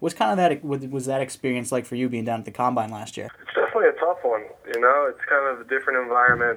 What's kind of was that experience like for you being down at the Combine last year? It's definitely a tough one. It's kind of a different environment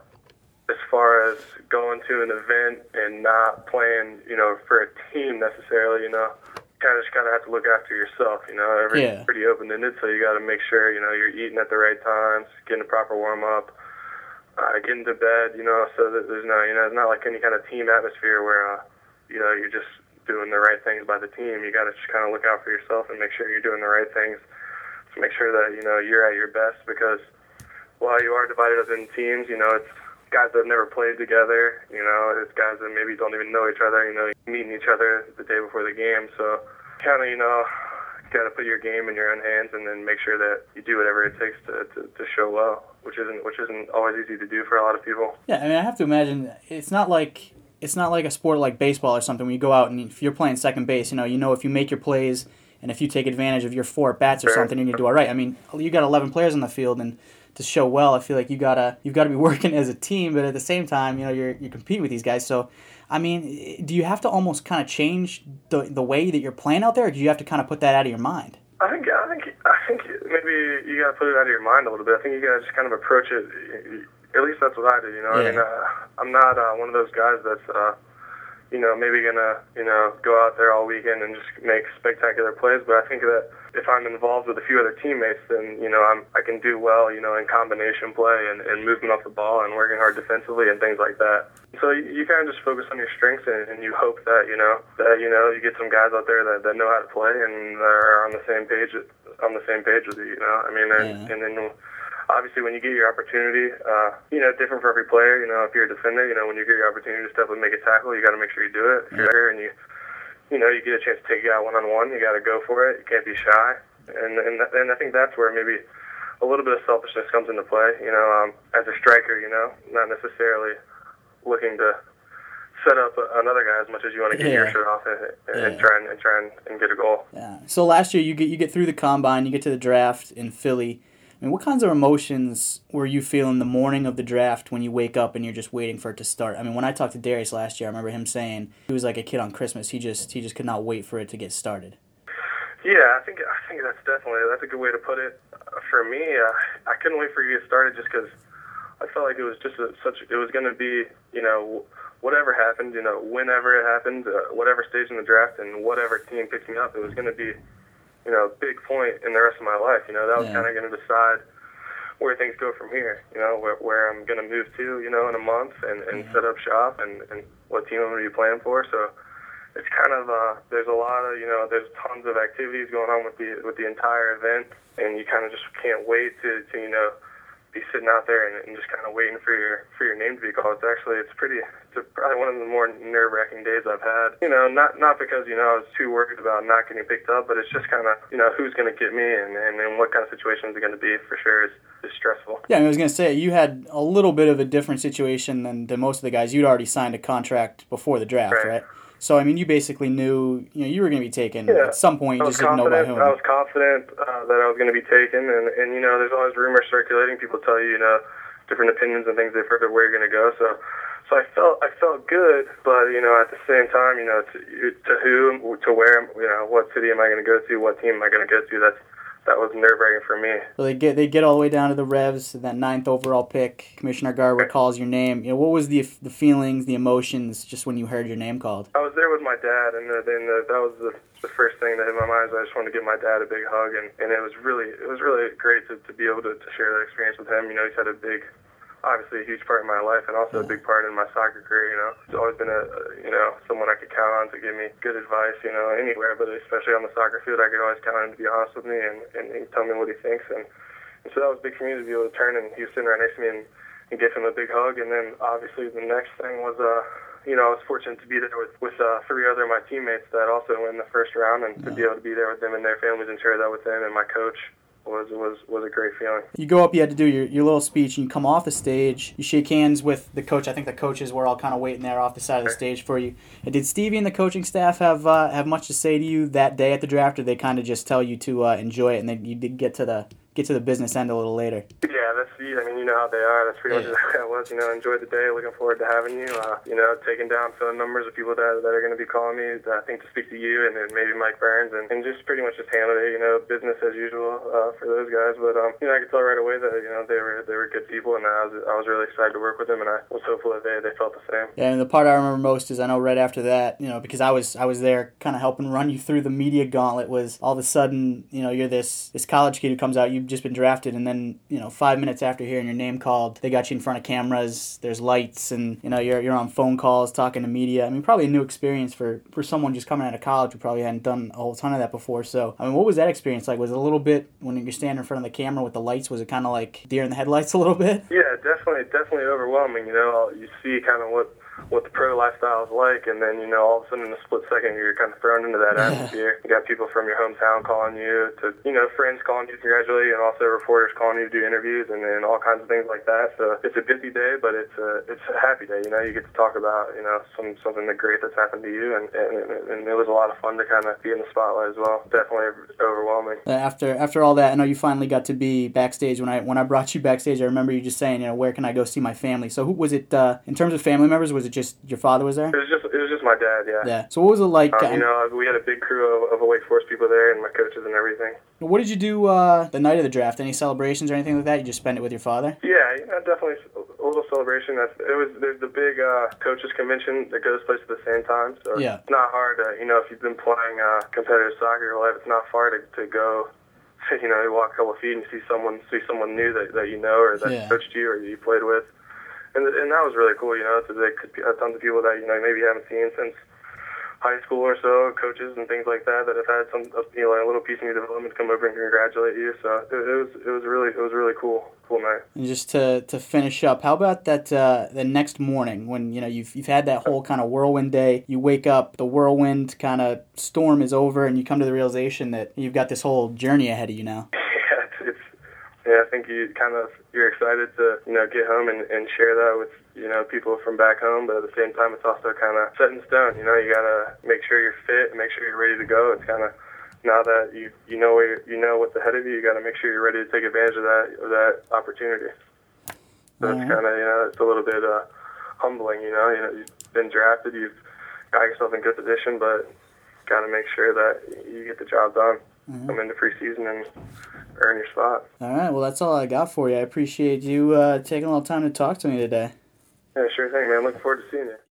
as far as going to an event and not playing, for a team necessarily. Kind of just have to look after yourself. Everything's pretty open-ended, so you got to make sure you're eating at the right times, getting a proper warm-up, getting to bed. So that there's no, it's not like any kind of team atmosphere where you're just doing the right things by the team. You got to just kind of look out for yourself and make sure you're doing the right things to make sure that you're at your best, because while you are divided up in teams, it's guys that have never played together, it's guys that maybe don't even know each other, meeting each other the day before the game. So kind of, got to put your game in your own hands and then make sure that you do whatever it takes to show well, which isn't always easy to do for a lot of people. Yeah, I mean, I have to imagine it's not like a sport like baseball or something where you go out and if you're playing second base, if you make your plays and if you take advantage of your 4 at-bats or something, you're going to do all right. I mean, you got 11 players on the field, and to show well, I feel like you've got to be working as a team, but at the same time, you're competing with these guys. So, I mean, do you have to almost kind of change the way that you're playing out there, or do you have to kind of put that out of your mind? I think maybe you got to put it out of your mind a little bit. I think you got to just kind of approach it. At least that's what I do. Yeah. I mean, I'm not one of those guys that's maybe gonna go out there all weekend and just make spectacular plays. But I think that if I'm involved with a few other teammates, then I can do well, in combination play and movement off the ball and working hard defensively and things like that. So you kind of just focus on your strengths and you hope that you get some guys out there that know how to play and are on the same page with you. I mean, and then. Obviously, when you get your opportunity, different for every player. If you're a defender, when you get your opportunity to step up and make a tackle, you got to make sure you do it. If you're there and you get a chance to take a guy one-on-one, you got to go for it. You can't be shy. And I think that's where maybe a little bit of selfishness comes into play. As a striker, not necessarily looking to set up another guy as much as you want to get your shirt off and try and get a goal. Yeah. So last year, you get through the Combine, you get to the draft in Philly. I mean, what kinds of emotions were you feeling the morning of the draft when you wake up and you're just waiting for it to start? I mean, when I talked to Darius last year, I remember him saying he was like a kid on Christmas. He just could not wait for it to get started. Yeah, I think that's a good way to put it. For me, I couldn't wait for it to get started just because I felt like it was just it was going to be, whatever happened, whenever it happened, whatever stage in the draft and whatever team picked me up, it was going to be a big point in the rest of my life. That was kind of going to decide where things go from here, where I'm going to move to, in a month and set up shop and what team I'm going to be playing for. So it's kind of, there's a lot of, there's tons of activities going on with the entire event, and you kind of just can't wait to be sitting out there and just kind of waiting for your name to be called. It's probably one of the more nerve-wracking days I've had. Not because I was too worried about not getting picked up, but it's just kind of who's going to get me and what kind of situation is it going to be. For sure is stressful. Yeah, I was going to say you had a little bit of a different situation than most of the guys. You'd already signed a contract before the draft, right? So, I mean, you basically knew you were going to be taken at some point. You just didn't know by whom. I was confident that I was going to be taken, and there's always rumors circulating. People tell you, different opinions and things they've heard of where you're going to go. So I felt good, but at the same time, to who, to where, what city am I going to go to? What team am I going to go to? That was nerve-wracking for me. So they get all the way down to the Revs, that 9th overall pick. Commissioner Garber calls your name. What was the feelings, the emotions, just when you heard your name called? I was there with my dad, and that was the first thing that hit my mind. I just wanted to give my dad a big hug, and it was really great to be able to share that experience with him. He's had obviously a huge part in my life and also a big part in my soccer career. He's always been someone I could count on to give me good advice, anywhere, but especially on the soccer field, I could always count on him to be honest with me and tell me what he thinks. And so that was big for me to be able to turn, and he was sitting right next to me and give him a big hug. And then obviously the next thing was, I was fortunate to be there with 3 other of my teammates that also went in the first round, and to be able to be there with them and their families and share that with them and my coach was a great feeling. You go up, you had to do your little speech, and you come off the stage, you shake hands with the coach. I think the coaches were all kind of waiting there off the side of the stage for you. And did Stevie and the coaching staff have much to say to you that day at the draft, or they kind of just tell you to enjoy it, and then you did get to the business end a little later? Yeah, Yeah, I mean, you know how they are. That's pretty much exactly how it was. You know, enjoy the day. Looking forward to having you. You know, taking down phone numbers of people that are going to be calling me. I think to speak to you and then maybe Mike Burns and just pretty much just handle it. You know, business as usual for those guys. But you know, I could tell right away that you know they were good people, and I was really excited to work with them, and I was hopeful that they felt the same. Yeah, and the part I remember most is I know right after that, you know, because I was there kind of helping run you through the media gauntlet. Was all of a sudden, you know, you're this college kid who comes out, you've just been drafted, and then, you know, 5 minutes after hearing your name called, they got you in front of cameras, there's lights, and, you know, you're on phone calls talking to media. I mean, probably a new experience for someone just coming out of college who probably hadn't done a whole ton of that before. So, I mean, what was that experience like? Was it a little bit, when you're standing in front of the camera with the lights, was it kind of like deer in the headlights a little bit? Yeah, definitely overwhelming. You know, you see kind of what the pro lifestyle is like, and then, you know, all of a sudden in a split second you're kind of thrown into that atmosphere. You got people from your hometown calling you, to, you know, friends calling you to congratulate you, and also reporters calling you to do interviews and all kinds of things like that. So it's a busy day, but it's a happy day. You know, you get to talk about, you know, something great that's happened to you, and it was a lot of fun to kind of be in the spotlight as well. Definitely overwhelming. After all that, I know you finally got to be backstage. When I brought you backstage, I remember you just saying, you know, where can I go see my family? So who was it, in terms of family members, was it just your father was there? It was just my dad, yeah. Yeah. So what was it like? You know, we had a big crew of Wake Forest people there, and my coaches and everything. What did you do the night of the draft? Any celebrations or anything like that? You just spent it with your father? Yeah, you know, definitely a little celebration. There's the big coaches convention that goes place at the same time. So yeah. It's not hard to, you know, if you've been playing competitive soccer your life, it's not far to go. You know, you walk a couple of feet and see someone new that you know, or that coached you or you played with. And that was really cool, you know. So there could be tons of people that, you know, maybe you haven't seen since high school or so, coaches and things like that have had some, you know, a little piece in your development come over and congratulate you. So it was really cool night. And just to finish up, how about that the next morning when, you know, you've had that whole kind of whirlwind day, you wake up, the whirlwind kind of storm is over, and you come to the realization that you've got this whole journey ahead of you now? Yeah, I think you're excited to, you know, get home and share that with, you know, people from back home, but at the same time it's also kind of set in stone. You know, you gotta make sure you're fit and make sure you're ready to go. It's kind of, now that you know what's ahead of you, you got to make sure you're ready to take advantage of that opportunity. So it's kind of, you know, it's a little bit humbling. You know, you've been drafted, you've got yourself in good position, but got to make sure that you get the job done. Come into preseason and earn your spot. All right, well, that's all I got for you. I appreciate you taking a little time to talk to me today. Yeah, sure thing, man. Looking forward to seeing you.